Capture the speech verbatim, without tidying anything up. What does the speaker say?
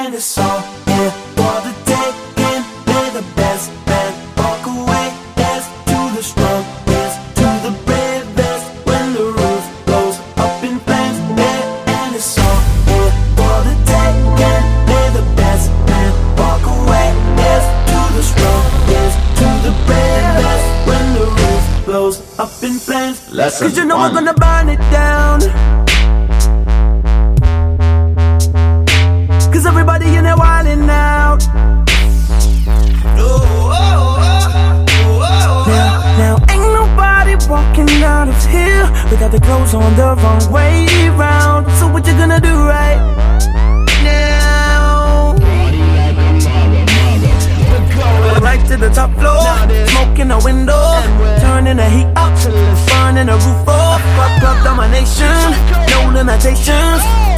and it's all here for the taking. Play the best and walk away. Yes, to the strongest, to the bravest. When the roof goes up in flames, yeah, and it's all here for the taking. Play the best and walk away. Yes, to the strongest, to the bravest. When the roof blows up in flames, Lesson cause you know one. we're gonna burn it down. Cause everybody in there wildin' out. Now, now ain't nobody walking out of here without their clothes on the wrong way round. So what you gonna do right now? We're right to the top floor, smoking the window, turning the heat up, burning the roof off. Club domination, no limitations.